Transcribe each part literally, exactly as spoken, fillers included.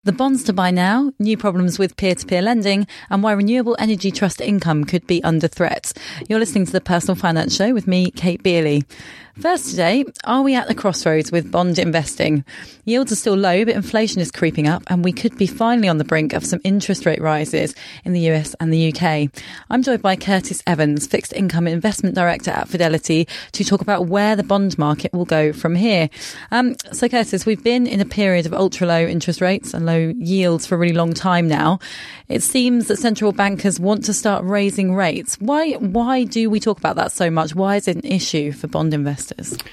The bonds to buy now, new problems with peer-to-peer lending, and why renewable energy trust income could be under threat. You're listening to the Personal Finance Show with me, Kate Beerley. First today, are we at the crossroads with bond investing? Yields are still low, but inflation is creeping up, and we could be finally on the brink of some interest rate rises in the U S and the U K. I'm joined by Curtis Evans, Fixed Income Investment Director at Fidelity, to talk about where the bond market will go from here. Um, so, Curtis, we've been in a period of ultra-low interest rates and low yields for a really long time now. It seems that central bankers want to start raising rates. Why, why do we talk about that so much? Why is it an issue for bond investors?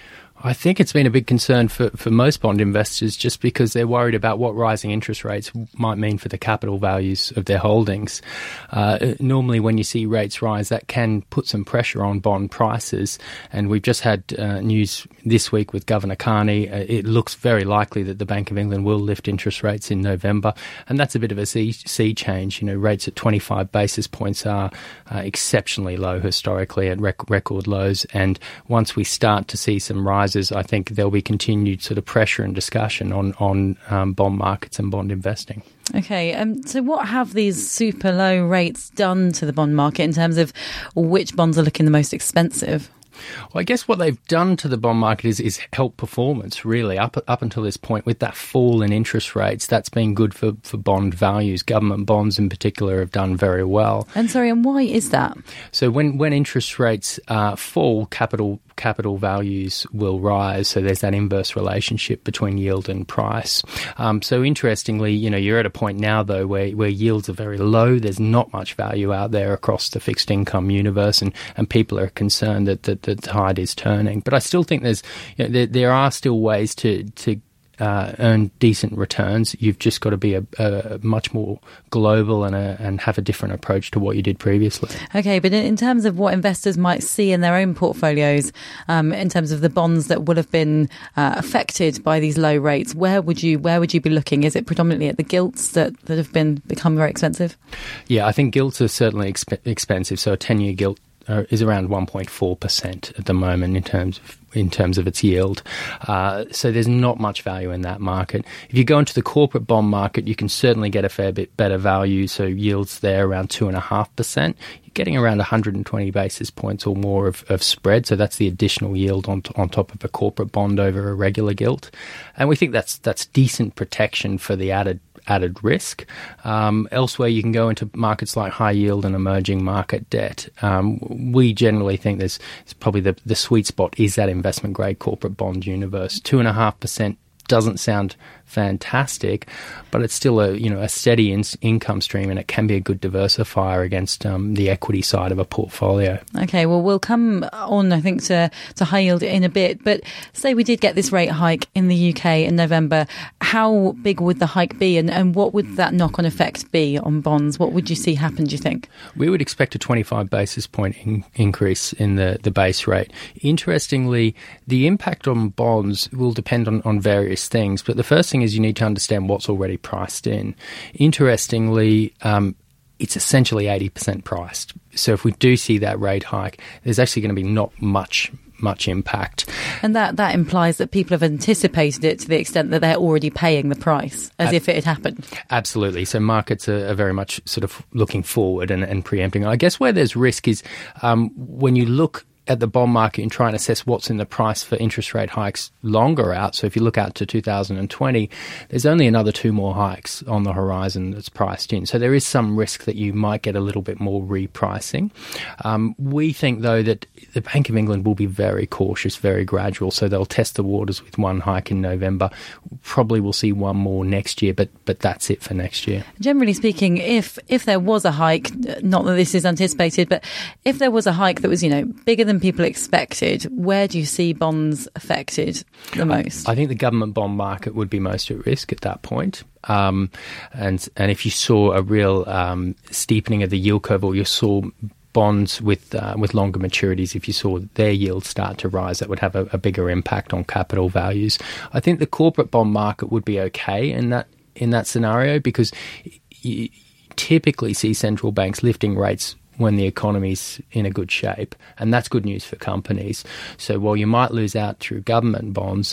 I think it's been a big concern for, for most bond investors just because they're worried about what rising interest rates might mean for the capital values of their holdings. Uh, normally, when you see rates rise, that can put some pressure on bond prices. And we've just had uh, news this week with Governor Carney. Uh, it looks very likely that the Bank of England will lift interest rates in November. And that's a bit of a sea, sea change. You know, rates at twenty-five basis points are uh, exceptionally low historically at rec- record lows. And once we start to see some rises, I think there'll be continued sort of pressure and discussion on, on um, bond markets and bond investing. Okay, um, so what have these super low rates done to the bond market in terms of which bonds are looking the most expensive? Well, I guess what they've done to the bond market is, is help performance, really. Up up until this point, with that fall in interest rates, that's been good for, for bond values. Government bonds in particular have done very well. And sorry, and why is that? So when, when interest rates uh, fall, capital capital values will rise. So there's that inverse relationship between yield and price. Um, so interestingly, you know, you're at a point now, though, where, where yields are very low. There's not much value out there across the fixed income universe, and, and people are concerned that, that the tide is turning. But I still think there's, you know, there, there are still ways to, to Uh, earn decent returns. You've just got to be a, a much more global and a, and have a different approach to what you did previously. Okay, but in terms of what investors might see in their own portfolios, um, in terms of the bonds that would have been uh, affected by these low rates, where would you where would you be looking? Is it predominantly at the gilts that, that have been become very expensive? Yeah, I think gilts are certainly exp- expensive. So a ten-year gilt uh, is around one point four percent at the moment in terms of in terms of its yield. Uh, so there's not much value in that market. If you go into the corporate bond market, you can certainly get a fair bit better value. So yields there around two point five percent. You're getting around one hundred twenty basis points or more of, of spread. So that's the additional yield on, on top of a corporate bond over a regular gilt. And we think that's that's decent protection for the added added risk. Um, elsewhere, you can go into markets like high yield and emerging market debt. Um, we generally think there's, there's probably the, the sweet spot is that investment grade corporate bond universe. Two and a half percent doesn't sound fantastic, but it's still a you know a steady in- income stream, and it can be a good diversifier against um, the equity side of a portfolio. Okay, well, we'll come on, I think, to, to high yield in a bit, but say we did get this rate hike in the U K in November, how big would the hike be, and, and what would that knock-on effect be on bonds? What would you see happen, do you think? We would expect a twenty-five basis point in- increase in the, the base rate. Interestingly, the impact on bonds will depend on, on various things, but the first thing is you need to understand what's already priced in. Interestingly, um, it's essentially eighty percent priced. So if we do see that rate hike, there's actually going to be not much much impact. And that, that implies that people have anticipated it to the extent that they're already paying the price as Ab- if it had happened. Absolutely. So markets are, are very much sort of looking forward and, and preempting. I guess where there's risk is um, when you look at the bond market and try and assess what's in the price for interest rate hikes longer out. So if you look out to two thousand twenty, there's only another two more hikes on the horizon that's priced in. So there is some risk that you might get a little bit more repricing. Um, we think, though, that the Bank of England will be very cautious, very gradual. So they'll test the waters with one hike in November. Probably we'll see one more next year, but but that's it for next year. Generally speaking, if if there was a hike, not that this is anticipated, but if there was a hike that was, you know, bigger than people expected, where do you see bonds affected the most? I think the government bond market would be most at risk at that point. Um, and and if you saw a real um, steepening of the yield curve, or you saw bonds with uh, with longer maturities, if you saw their yields start to rise, that would have a, a bigger impact on capital values. I think the corporate bond market would be okay in that in that scenario, because you typically see central banks lifting rates when the economy's in a good shape, and that's good news for companies. So while you might lose out through government bonds,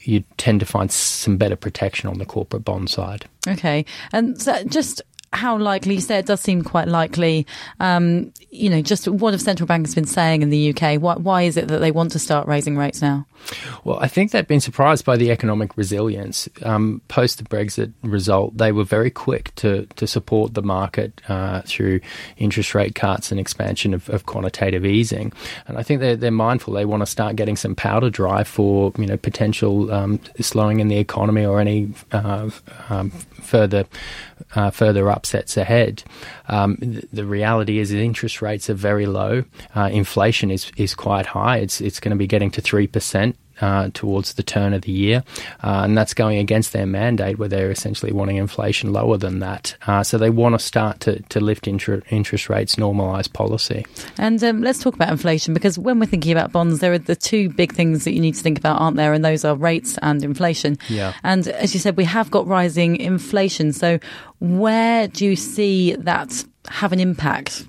you tend to find some better protection on the corporate bond side. Okay. And so just how likely, you say it does seem quite likely, um, you know, just what have central banks been saying in the U K? Why, why is it that they want to start raising rates now? Well, I think they've been surprised by the economic resilience. Um, post the Brexit result, they were very quick to, to support the market uh, through interest rate cuts and expansion of, of quantitative easing. And I think they're, they're mindful. They want to start getting some powder dry for, you know, potential um, slowing in the economy or any uh, um, further uh, further upsets ahead. Um, th- the reality is that interest rates are very low. Uh, inflation is, is quite high. It's it's going to be getting to three percent. Uh, towards the turn of the year, uh, and that's going against their mandate where they're essentially wanting inflation lower than that. Uh, so they want to start to, to lift inter- interest rates, normalise policy. And um, let's talk about inflation, because when we're thinking about bonds, there are the two big things that you need to think about, aren't there? And those are rates and inflation. Yeah. And as you said, we have got rising inflation. So where do you see that have an impact?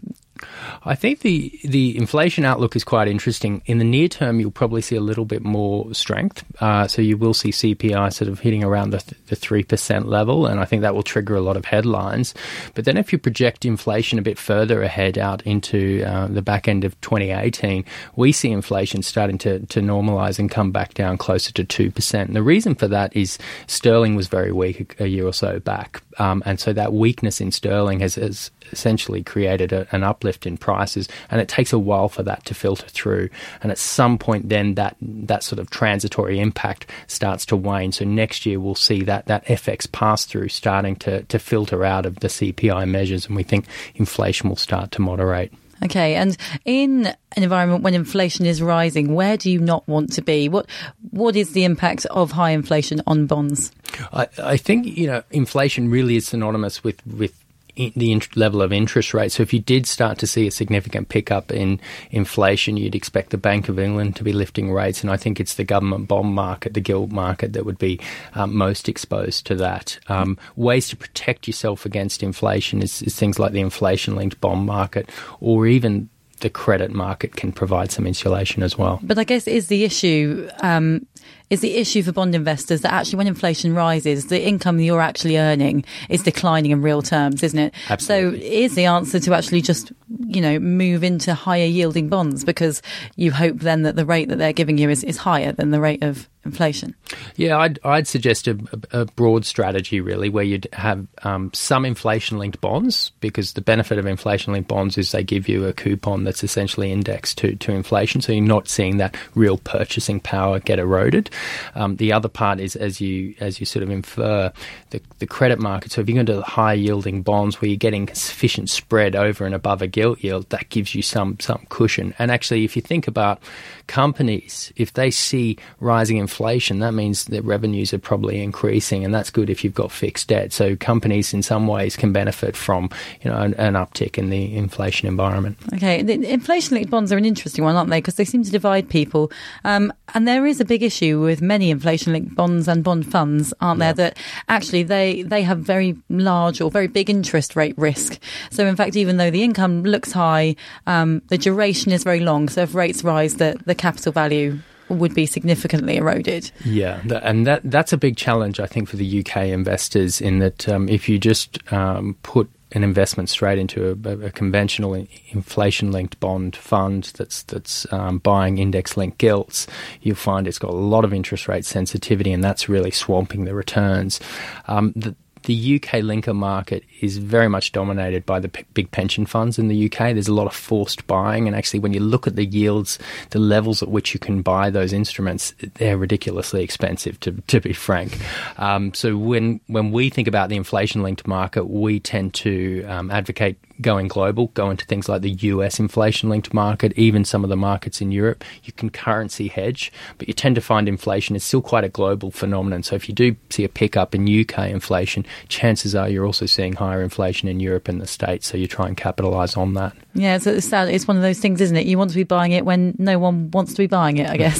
I think the, the inflation outlook is quite interesting. In the near term, you'll probably see a little bit more strength. Uh, so you will see C P I sort of hitting around the, the three percent level, and I think that will trigger a lot of headlines. But then if you project inflation a bit further ahead out into uh, the back end of twenty eighteen, we see inflation starting to, to normalise and come back down closer to two percent. And the reason for that is sterling was very weak a, a year or so back. Um, and so that weakness in sterling has, has essentially created a, an uplift in prices, and it takes a while for that to filter through. And at some point then that that sort of transitory impact starts to wane. So next year we'll see that, that F X pass-through starting to, to filter out of the C P I measures, and we think inflation will start to moderate. Okay, and in an environment when inflation is rising, where do you not want to be? What What is the impact of high inflation on bonds? I, I think, you know, inflation really is synonymous with, with the int- level of interest rates. So if you did start to see a significant pickup in inflation, you'd expect the Bank of England to be lifting rates. And I think it's the government bond market, the gilt market, that would be um, most exposed to that. Um, ways to protect yourself against inflation is, is things like the inflation-linked bond market, or even the credit market can provide some insulation as well. But I guess is the issue... Um is the issue for bond investors that actually when inflation rises, the income you're actually earning is declining in real terms, isn't it? Absolutely. So is the answer to actually just, you know, move into higher yielding bonds, because you hope then that the rate that they're giving you is, is higher than the rate of inflation? Yeah, I'd, I'd suggest a, a broad strategy, really, where you'd have um, some inflation-linked bonds, because the benefit of inflation-linked bonds is they give you a coupon that's essentially indexed to, to inflation, so you're not seeing that real purchasing power get eroded. Um, the other part is, as you as you sort of infer, the, the credit market. So if you're going to high-yielding bonds where you're getting sufficient spread over and above a gilt yield, that gives you some some cushion. And actually, if you think about companies, if they see rising inflation, that means their revenues are probably increasing, and that's good if you've got fixed debt. So companies, in some ways, can benefit from, you know, an, an uptick in the inflation environment. Okay, the inflation-linked bonds are an interesting one, aren't they? Because they seem to divide people, um, and there is a big issue with many inflation-linked bonds and bond funds, aren't there? Yeah. That actually they they have very large or very big interest rate risk. So in fact, even though the income looks high, um, the duration is very long. So if rates rise, the the capital value would be significantly eroded. Yeah, and that that's a big challenge, I think, for the U K investors, in that um, if you just um, put an investment straight into a, a conventional inflation-linked bond fund that's that's um, buying index-linked gilts, you'll find it's got a lot of interest rate sensitivity, and that's really swamping the returns. Um, the, The U K linker market is very much dominated by the p- big pension funds in the U K. There's a lot of forced buying, and actually when you look at the yields, the levels at which you can buy those instruments, they're ridiculously expensive, to to be frank. Um, so when when we think about the inflation-linked market, we tend to um, advocate going global, go into things like the U S inflation-linked market, even some of the markets in Europe. You can currency hedge, but you tend to find inflation is still quite a global phenomenon. So if you do see a pickup in U K inflation, chances are you're also seeing higher inflation in Europe and the States, so you try and capitalise on that. Yeah, so it's, it's one of those things, isn't it? You want to be buying it when no one wants to be buying it, I guess.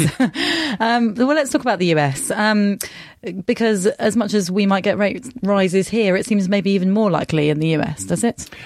um, well, let's talk about the U S, um, because as much as we might get rate rises here, it seems maybe even more likely in the U S, does it?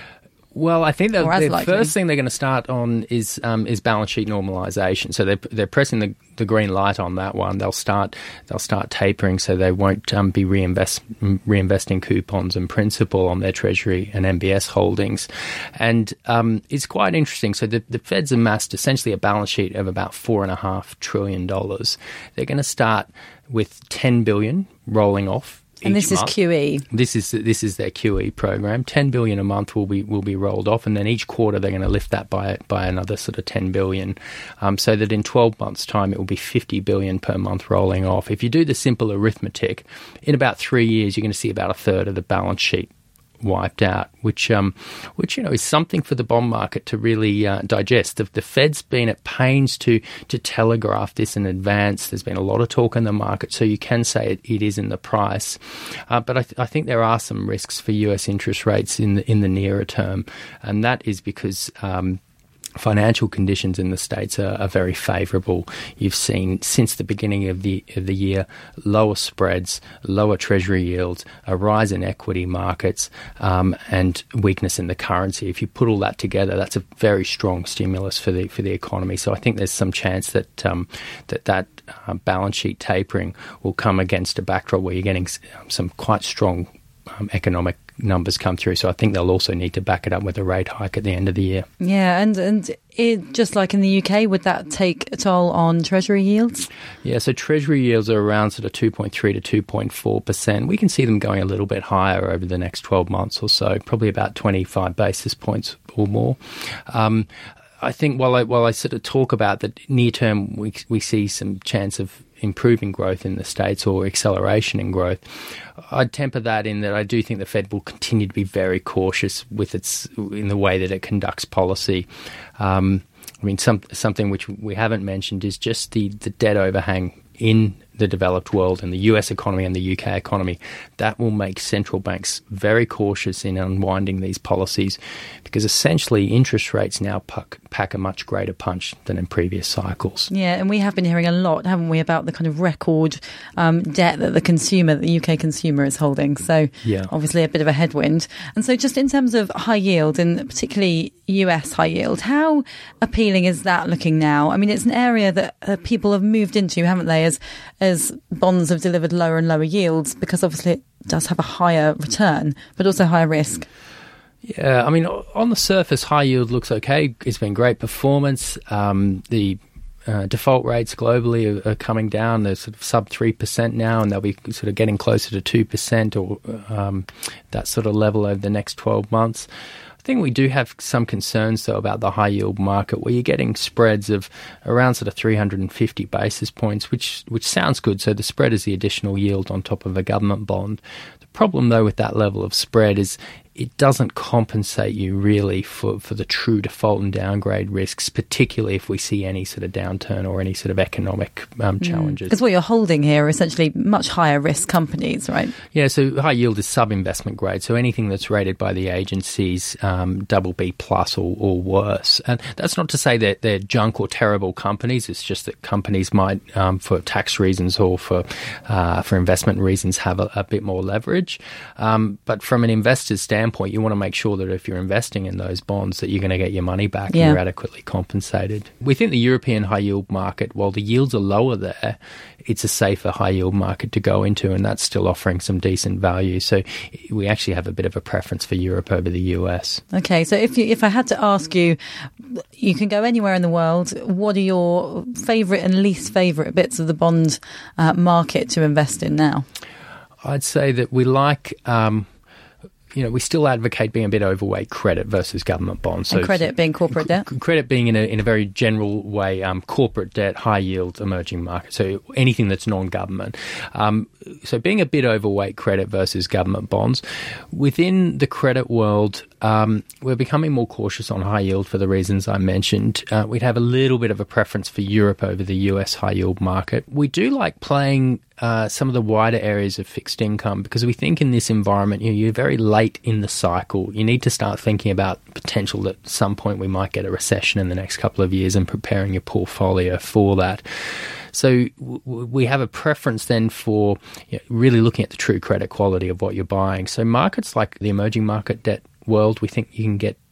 Well, I think the, Or as the likely. first thing they're going to start on is um, is balance sheet normalisation. So they're they're pressing the, the green light on that one. They'll start they'll start tapering, so they won't um, be reinvest reinvesting coupons and principal on their Treasury and M B S holdings. And um, it's quite interesting. So the, the Fed's amassed essentially a balance sheet of about four and a half trillion dollars. They're going to start with ten billion rolling off. And this month. is Q E. This is this is their Q E program. Ten billion a month will be will be rolled off, and then each quarter they're going to lift that by by another sort of ten billion, um, so that in twelve months' time it will be fifty billion per month rolling off. If you do the simple arithmetic, in about three years you're going to see about a third of the balance sheet wiped out, which um, which you know is something for the bond market to really uh, digest. The, the Fed's been at pains to to telegraph this in advance. There's been a lot of talk in the market, so you can say it, it is in the price. Uh, but I, th- I think there are some risks for U S interest rates in the in the nearer term, and that is because Um, financial conditions in the States are, are very favourable. You've seen since the beginning of the of the year lower spreads, lower Treasury yields, a rise in equity markets, um, and weakness in the currency. If you put all that together, that's a very strong stimulus for the for the economy. So I think there's some chance that um, that that uh, balance sheet tapering will come against a backdrop where you're getting some quite strong um, economic numbers come through. So I think they'll also need to back it up with a rate hike at the end of the year. Yeah, and and it, just like in the U K, would that take a toll on Treasury yields? Yeah, so Treasury yields are around sort of two point three to two point four percent. We can see them going a little bit higher over the next twelve months or so, probably about twenty-five basis points or more. Um, I think while I, while I sort of talk about that near term, we we see some chance of improving growth in the States or acceleration in growth, I'd temper that in that I do think the Fed will continue to be very cautious with its in the way that it conducts policy. Um, I mean, some, something which we haven't mentioned is just the, the debt overhang in the developed world and the U S economy and the U K economy. That will make central banks very cautious in unwinding these policies, because essentially interest rates now pack, pack a much greater punch than in previous cycles. Yeah, and we have been hearing a lot, haven't we, about the kind of record um, debt that the consumer, the U K consumer is holding. So yeah. Obviously a bit of a headwind. And so just in terms of high yield, and particularly U S high yield, how appealing is that looking now? I mean, it's an area that uh, people have moved into, haven't they, as as bonds have delivered lower and lower yields, because obviously it does have a higher return, but also higher risk. Yeah, I mean, on the surface, high yield looks okay. It's been great performance. Um, the uh, default rates globally are, are coming down. They're sort of sub three percent now, and they'll be sort of getting closer to two percent or um, that sort of level over the next twelve months. I think we do have some concerns, though, about the high yield market, where you're getting spreads of around sort of three hundred fifty basis points, which which sounds good. So the spread is the additional yield on top of a government bond. The problem, though, with that level of spread is it doesn't compensate you really for, for the true default and downgrade risks, particularly if we see any sort of downturn or any sort of economic um, challenges. Because what you're holding here are essentially much higher risk companies, right? Yeah, so high yield is sub-investment grade, so anything that's rated by the agencies um, double B plus or, or worse. And that's not to say that they're junk or terrible companies. It's just that companies might, um, for tax reasons or for uh, for investment reasons, have a, a bit more leverage. Um, but from an investor's standpoint, you want to make sure that if you're investing in those bonds that you're going to get your money back yeah. and you're adequately compensated. We think the European high yield market, while the yields are lower there, it's a safer high yield market to go into, and that's still offering some decent value. So we actually have a bit of a preference for Europe over the U S. Okay, so if you, if I had to ask you, you can go anywhere in the world. What are your favourite and least favourite bits of the bond uh, market to invest in now? I'd say that we like... Um, You know, we still advocate being a bit overweight credit versus government bonds. So and credit being corporate debt? Credit being in a in a very general way, um, corporate debt, high yield, emerging market. So anything that's non-government. Um, so being a bit overweight credit versus government bonds. Within the credit world, um, we're becoming more cautious on high yield for the reasons I mentioned. Uh, we'd have a little bit of a preference for Europe over the U S high yield market. We do like playing Uh, some of the wider areas of fixed income, because we think in this environment, you know, you're very late in the cycle. You need to start thinking about potential that at some point we might get a recession in the next couple of years and preparing your portfolio for that. So w- we have a preference then for you know, really looking at the true credit quality of what you're buying. So markets like the emerging market debt world, we think you can get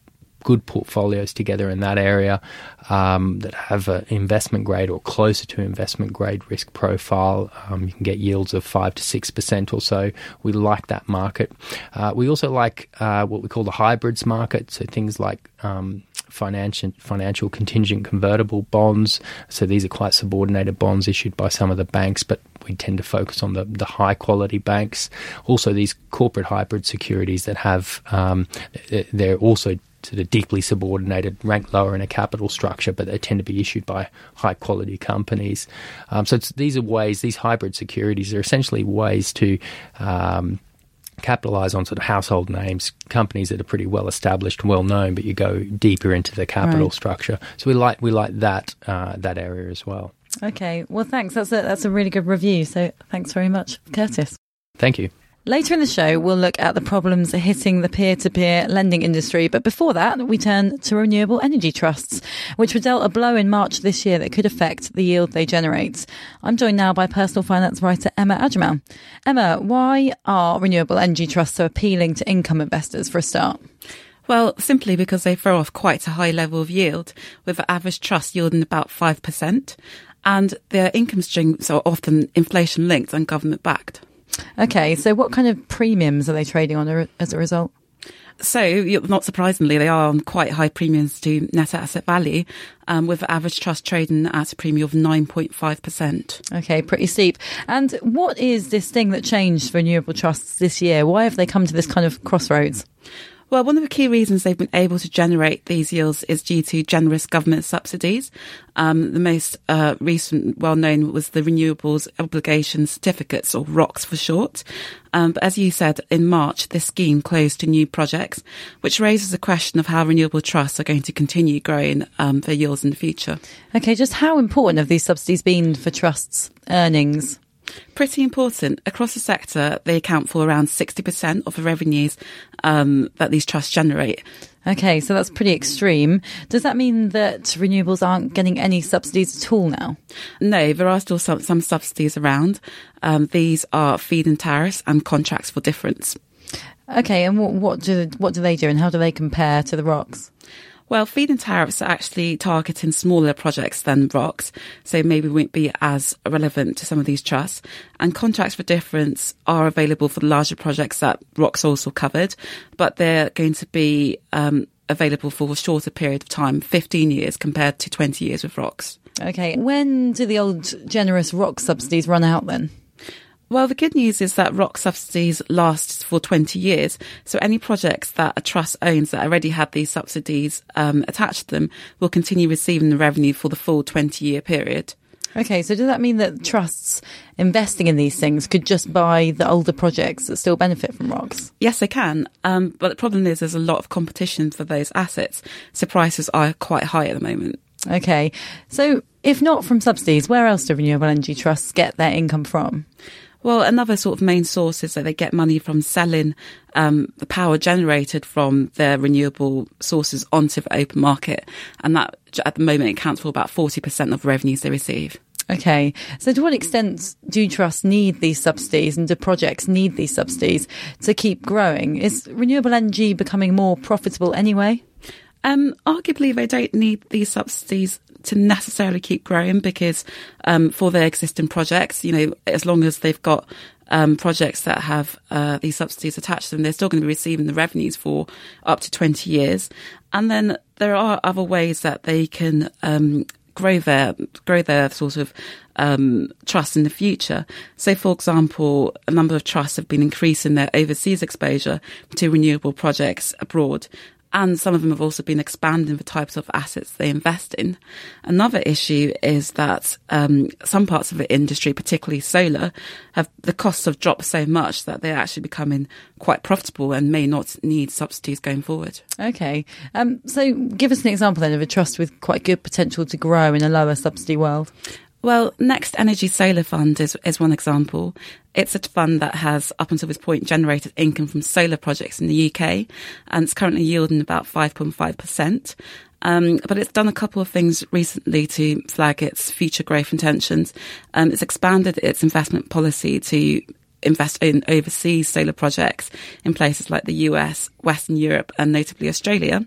good portfolios together in that area um, that have an investment grade or closer to investment grade risk profile. Um, you can get yields of five to six percent or so. We like that market. Uh, we also like uh, what we call the hybrids market, so things like um, financial financial contingent convertible bonds. So these are quite subordinated bonds issued by some of the banks, but we tend to focus on the, the high quality banks. Also, these corporate hybrid securities that have um, they're also sort of deeply subordinated, ranked lower in a capital structure, but they tend to be issued by high quality companies. Um, so it's, these are ways, these hybrid securities are essentially ways to um, capitalize on sort of household names, companies that are pretty well established and well known, but you go deeper into the capital right. structure. So we like we like that uh, that area as well. Okay, well, thanks. That's a that's a really good review. So thanks very much, Curtis. Thank you. Later in the show, we'll look at the problems hitting the peer-to-peer lending industry. But before that, we turn to renewable energy trusts, which were dealt a blow in March this year that could affect the yield they generate. I'm joined now by personal finance writer Emma Ajamal. Emma, why are renewable energy trusts so appealing to income investors for a start? Well, simply because they throw off quite a high level of yield, with the average trust yielding about five percent. And their income streams are often inflation-linked and government-backed. Okay, so what kind of premiums are they trading on as a result? So, not surprisingly, they are on quite high premiums to net asset value, um, with the average trust trading at a premium of nine point five percent. Okay, pretty steep. And what is this thing that changed for renewable trusts this year? Why have they come to this kind of crossroads? Well, one of the key reasons they've been able to generate these yields is due to generous government subsidies. Um, the most uh, recent, well-known, was the Renewables Obligation Certificates, or R O Cs for short. Um, but as you said, in March, this scheme closed to new projects, which raises the question of how renewable trusts are going to continue growing um, their yields in the future. Okay, just how important have these subsidies been for trusts' earnings? Pretty important. Across the sector, they account for around sixty percent of the revenues um, that these trusts generate. Okay, so that's pretty extreme. Does that mean that renewables aren't getting any subsidies at all now? No, there are still some, some subsidies around. Um, these are feed-in tariffs and contracts for difference. Okay, and what, what do what do they do and how do they compare to the R O Cs? Well, feed-in tariffs are actually targeting smaller projects than R O Cs, so maybe won't be as relevant to some of these trusts. And contracts for difference are available for the larger projects that R O Cs also covered, but they're going to be um, available for a shorter period of time, fifteen years compared to twenty years with R O Cs. Okay, when do the old generous R O C subsidies run out then? Well, the good news is that R O C subsidies last for twenty years. So any projects that a trust owns that already had these subsidies um, attached to them will continue receiving the revenue for the full twenty-year period. Okay, so does that mean that trusts investing in these things could just buy the older projects that still benefit from R O Cs? Yes, they can. Um, but the problem is there's a lot of competition for those assets. So prices are quite high at the moment. Okay, so if not from subsidies, where else do renewable energy trusts get their income from? Well, another sort of main source is that they get money from selling um, the power generated from their renewable sources onto the open market. And that, at the moment, accounts for about forty percent of revenues they receive. Okay. So to what extent do trusts need these subsidies and do projects need these subsidies to keep growing? Is renewable energy becoming more profitable anyway? Um, arguably, they don't need these subsidies to necessarily keep growing because um, for their existing projects, you know, as long as they've got um, projects that have uh, these subsidies attached to them, they're still going to be receiving the revenues for up to twenty years. And then there are other ways that they can um, grow their grow their sort of um, trust in the future. So, for example, a number of trusts have been increasing their overseas exposure to renewable projects abroad. And some of them have also been expanding the types of assets they invest in. Another issue is that um, some parts of the industry, particularly solar, have the costs have dropped so much that they're actually becoming quite profitable and may not need subsidies going forward. Okay. Um, so give us an example then of a trust with quite good potential to grow in a lower subsidy world. Well, Next Energy Solar Fund is, is one example. It's a fund that has, up until this point, generated income from solar projects in the U K, and it's currently yielding about five point five percent. Um, but it's done a couple of things recently to flag its future growth intentions. Um, it's expanded its investment policy to invest in overseas solar projects in places like the U S, Western Europe, and notably Australia.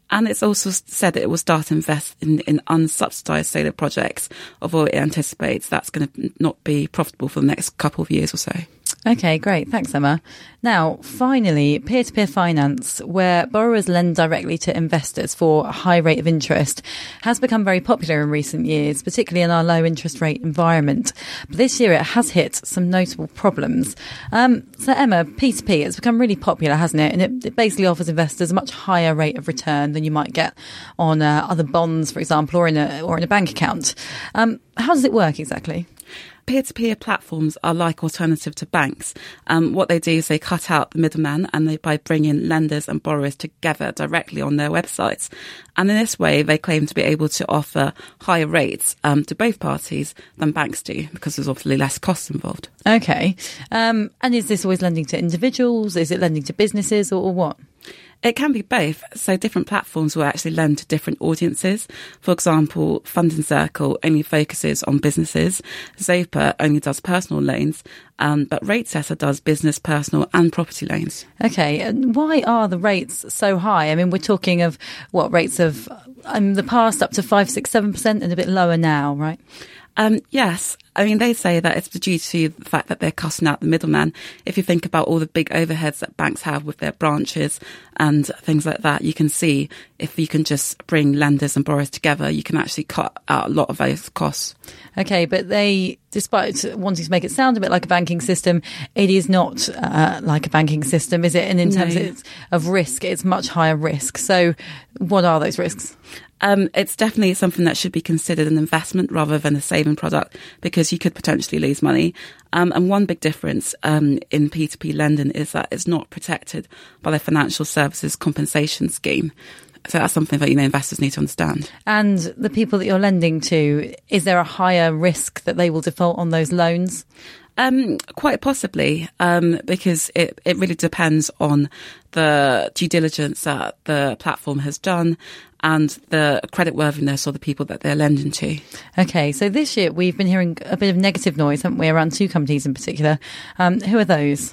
And it's also said that it will start to invest in, in unsubsidised solar projects, although it anticipates that's going to not be profitable for the next couple of years or so. Okay, great. Thanks, Emma. Now, finally, peer-to-peer finance, where borrowers lend directly to investors for a high rate of interest, has become very popular in recent years, particularly in our low interest rate environment. But this year it has hit some notable problems. Um, so, Emma, P two P, it's become really popular, hasn't it? And it, it basically offers investors a much higher rate of return than you might get on uh, other bonds, for example, or in a, or in a bank account. Um, how does it work exactly? Peer-to-peer platforms are like alternative to banks. Um, what they do is they cut out the middleman and they by bringing lenders and borrowers together directly on their websites. And in this way, they claim to be able to offer higher rates um, to both parties than banks do, because there's obviously less costs involved. Okay. Um, and is this always lending to individuals? Is it lending to businesses or, or what? It can be both. So different platforms will actually lend to different audiences. For example, Funding Circle only focuses on businesses. Zopa only does personal loans. Um, but RateSetter does business, personal and property loans. Okay. And why are the rates so high? I mean, we're talking of what rates of in the past up to five, six, seven percent and a bit lower now, right? Um, yes. I mean, they say that it's due to the fact that they're cutting out the middleman. If you think about all the big overheads that banks have with their branches and things like that, you can see if you can just bring lenders and borrowers together, you can actually cut out a lot of those costs. Okay, but they, despite wanting to make it sound a bit like a banking system, it is not uh, like a banking system, is it? And in terms No. of, of risk, it's much higher risk. So what are those risks? Um, it's definitely something that should be considered an investment rather than a saving product, because you could potentially lose money. Um, and one big difference um, in P two P lending is that it's not protected by the Financial Services Compensation Scheme. So that's something that, you know, investors need to understand. And the people that you're lending to, is there a higher risk that they will default on those loans? Um, quite possibly, um, because it, it really depends on the due diligence that the platform has done and the creditworthiness of the people that they're lending to. Okay, so this year we've been hearing a bit of negative noise, haven't we, around two companies in particular. Um, who are those?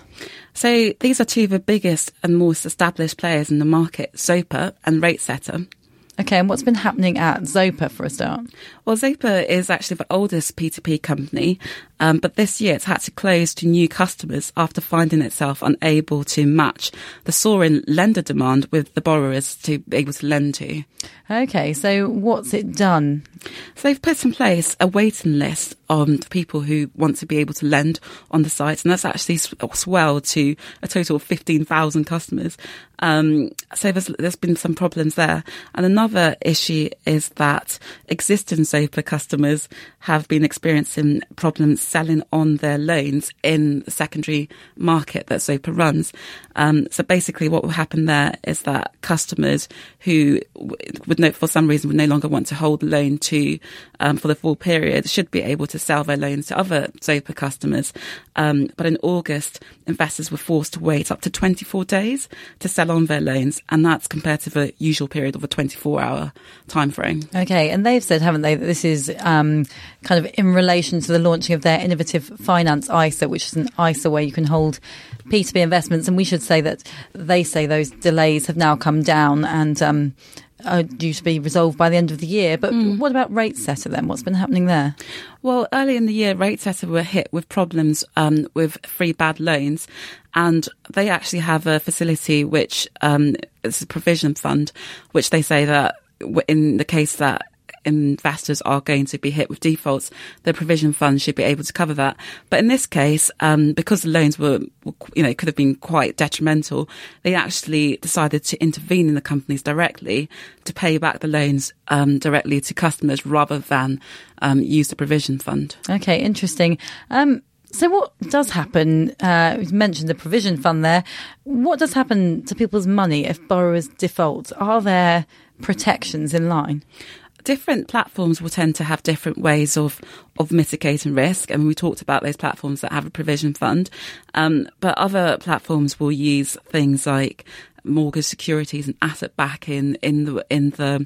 So these are two of the biggest and most established players in the market, Zopa and RateSetter. Okay, and what's been happening at Zopa for a start? Well, Zopa is actually the oldest P two P company, um, but this year it's had to close to new customers after finding itself unable to match the soaring lender demand with the borrowers to be able to lend to. Okay, so what's it done? So they've put in place a waiting list on people who want to be able to lend on the site, and that's actually swelled to a total of fifteen thousand customers. Um, so there's, there's been some problems there. And another issue is that existing Zopa customers have been experiencing problems selling on their loans in the secondary market that Zopa runs. Um, so basically what will happen there is that customers who would no, for some reason would no longer want to hold the loan to um, for the full period should be able to sell their loans to other Zopa customers. Um, but in August, investors were forced to wait up to twenty-four days to sell on their loans, and that's compared to the usual period of a twenty-four hour time frame. Okay, and they've said, haven't they, that this is um, kind of in relation to the launching of their innovative finance I S A, which is an I S A where you can hold P two P investments, and we should say that they say those delays have now come down and um, are due to be resolved by the end of the year. But mm. what about RateSetter then? What's been happening there? Well, early in the year, RateSetter were hit with problems um, with free bad loans, and they actually have a facility which um, is a provision fund, which they say that in the case that investors are going to be hit with defaults, the provision fund should be able to cover that. But in this case, um, because the loans were, you know, could have been quite detrimental, they actually decided to intervene in the companies directly to pay back the loans um, directly to customers rather than um, use the provision fund. Okay, interesting. Um, so what does happen, uh, you mentioned the provision fund there, what does happen to people's money if borrowers default? Are there protections in line? Different platforms will tend to have different ways of, of mitigating risk. I mean, we talked about those platforms that have a provision fund, um, but other platforms will use things like mortgage securities and asset backing in the in the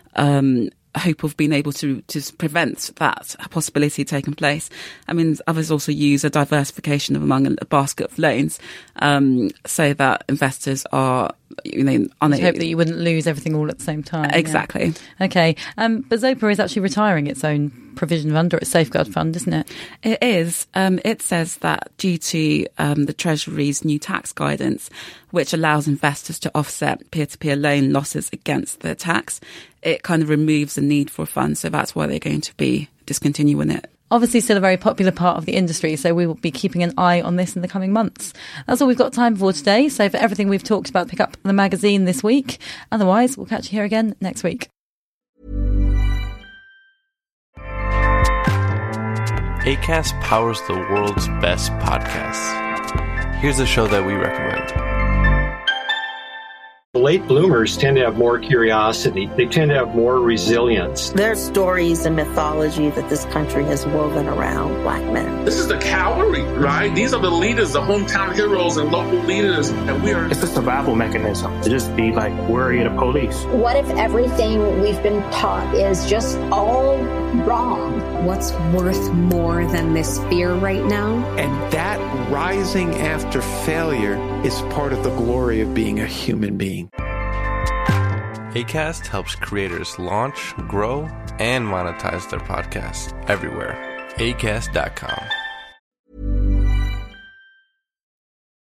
um, hope of being able to to prevent that possibility taking place. I mean, others also use a diversification of among a basket of loans, um, so that investors are you know, on You'd hope that you wouldn't lose everything all at the same time. Exactly. Yeah. Okay. Um, but Zopa is actually retiring its own provision under its safeguard fund, isn't it? It is. Um, it says that due to um, the Treasury's new tax guidance, which allows investors to offset peer-to-peer loan losses against their tax, it kind of removes the need for a fund. So that's why they're going to be discontinuing it. Obviously still a very popular part of the industry, so we will be keeping an eye on this in the coming months. That's all we've got time for today. So for everything we've talked about, pick up the magazine this week. Otherwise, we'll catch you here again next week. Acast powers the world's best podcasts. Here's a show that we recommend. Late bloomers tend to have more curiosity. They tend to have more resilience. There's stories and mythology that this country has woven around Black men. This is the cavalry, right? These are the leaders, the hometown heroes and local leaders. And we are... It's a survival mechanism to just be like worried of police. What if everything we've been taught is just all wrong? What's worth more than this fear right now? And that rising after failure is part of the glory of being a human being. Acast helps creators launch, grow, and monetize their podcasts everywhere. Acast dot com.